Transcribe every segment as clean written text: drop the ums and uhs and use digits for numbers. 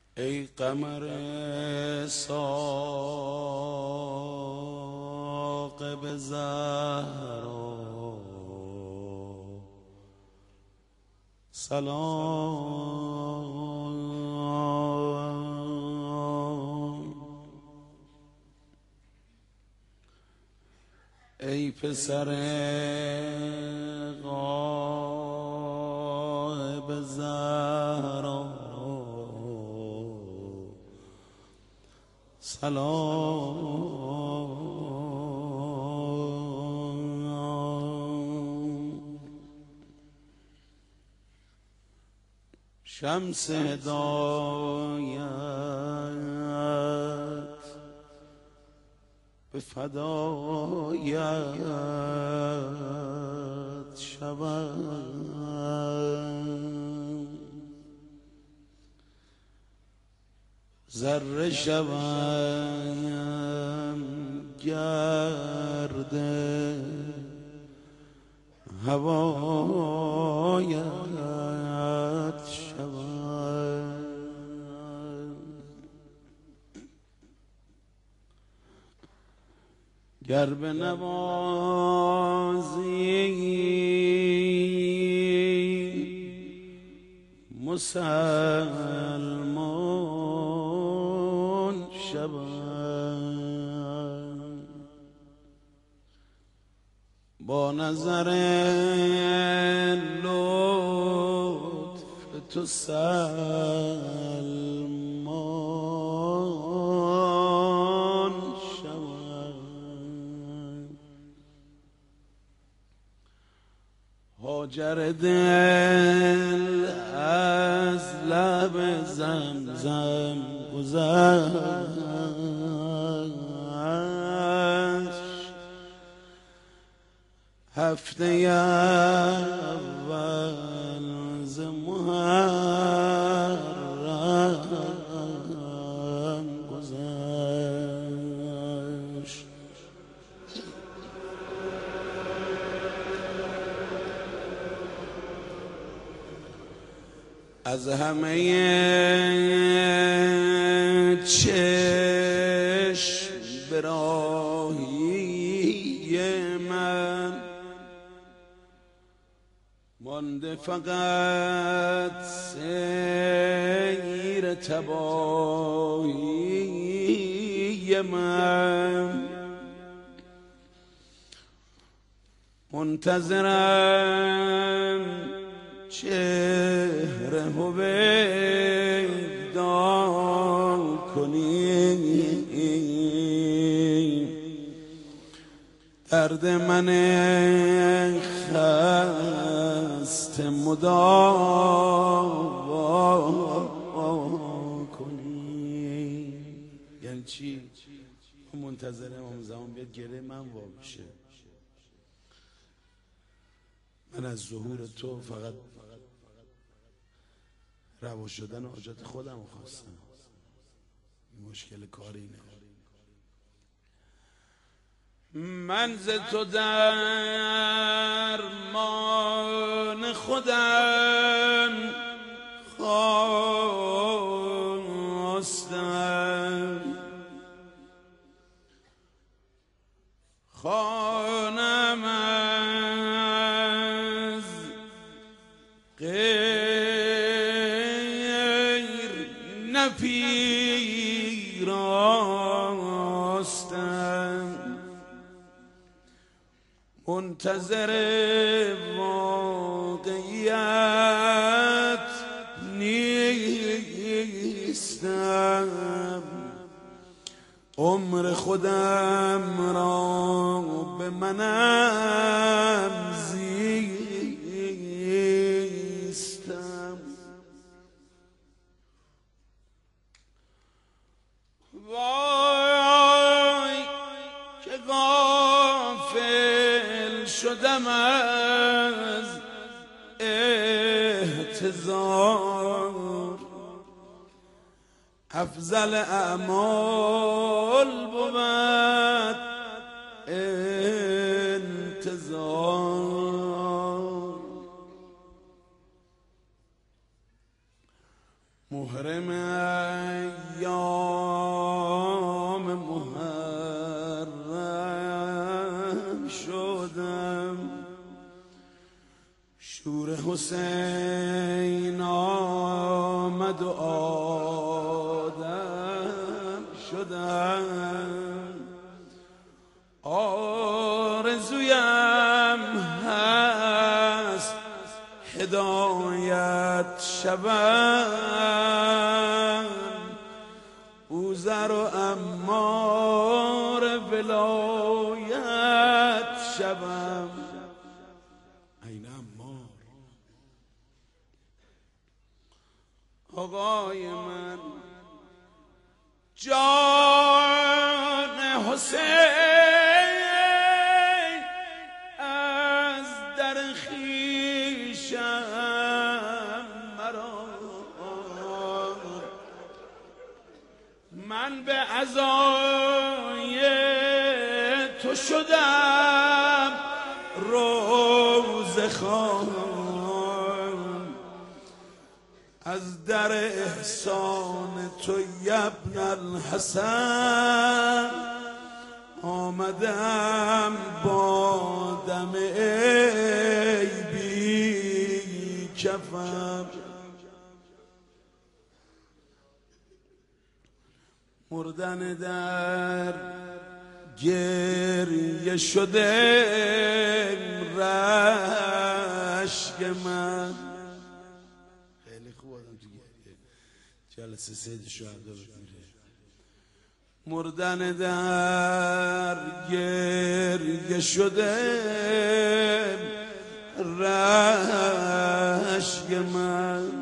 ای قمر ساقب زهرا سلام. ای پسر غایب زهرا سلام. شمس هدایت به فدایت شوم، ذره شوم گرد هوایت شوم. گر به نوازی مسلمان شوم، با نظر لطف تو سلمان شوم. هاجر دل از لب زمزم گذشت، هفته اول ز محرم گذشت. از همه چشم براهی من مانده فقط سیر تباهی من، منتظرم چهره هویدا کنی، درد من خسته مداوا کنی. یعنی چی؟ منتظر امام زمان بیاد گره من وا بشه. من از ظهور تو فقط روا شدن حاجت خودم خواستم. مشکل کار اینه. من ز تو درمان خودم خواستم، خانم از غیر نپیراستم، منتظر واقعیت نیستم، عمر خودم را به منم زیستم. وای که غافل شدم از احتضار، افضل اعمال بود انتظار. محرم ایام محرم شدم، شور حسین آمد و آدم شدم. آرزویم هست هدایت شوم، او زر و عمار ولایت شوم. این عمار آقای من، جان حسین از در خویشم مرا، من به عزای تو شدم روز خوان، از در احسان تو ابن الحسن آمدم با دم عیبی کفم. مردن در گریه شده رشک من. خیلی خوب آدم تو گریه جلسه سید شهدا بگیره. مردن در گریه شده رشک من،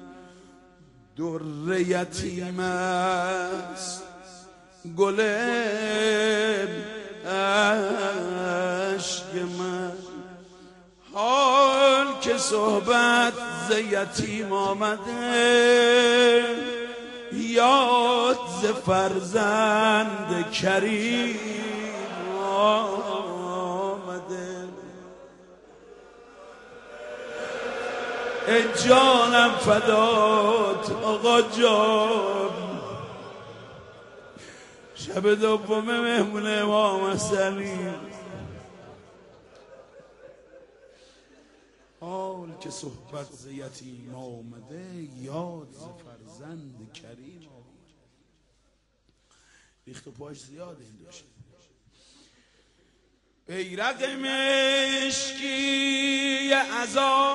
در یتیم است گل عشق من. حال که صحبت ز یتیم آمده، یاد ز فرزند کریم آمده. ای جانم فدات آقا جان، شب دوم مهمون امام حسنی. حال که صحبت ز یتیم آمده، یاد ز فرزند کریم آمده. ریخت و پاش زیاده این دوشه. بیرق مشکی عزا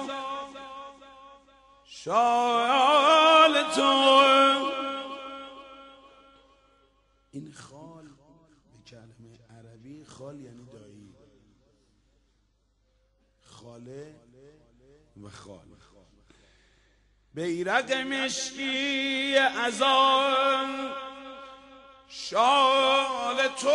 شال تو، این خال به کلمه عربی خال یعنی دایی، خاله و خال. بیرق مشکی عزا شال توست،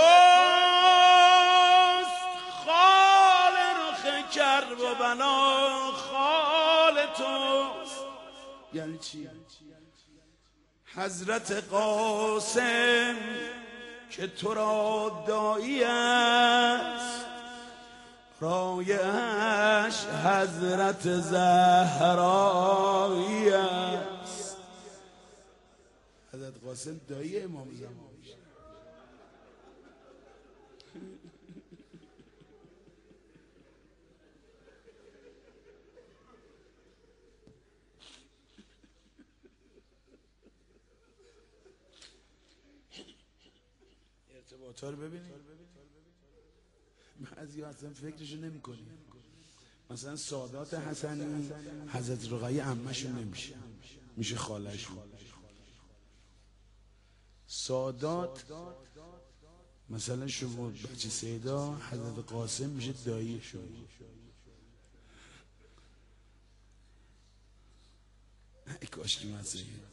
خال رخ کرب و بنا خال توست. یعنی چی؟ حضرت قاسم که تو را دایی است، رایش حضرت زهرایی است. حضرت قاسم دایی امام زمان میشه. ارتباطا رو ببینید. بعضی اصلا فکرشو نمی کنی. مثلا سادات حسنی حضرت رقیه عمه‌شون نمیشه، میشه خاله‌شون. سادات مثلا شما بچه سیدا حضرت قاسم میشه دایی شما. ای کاش که من سید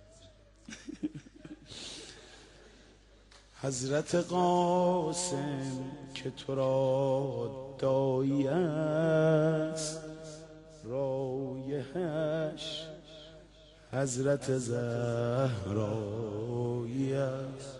حضرت قاسم که تو را دایی است، رایحش حضرت زهرایی است.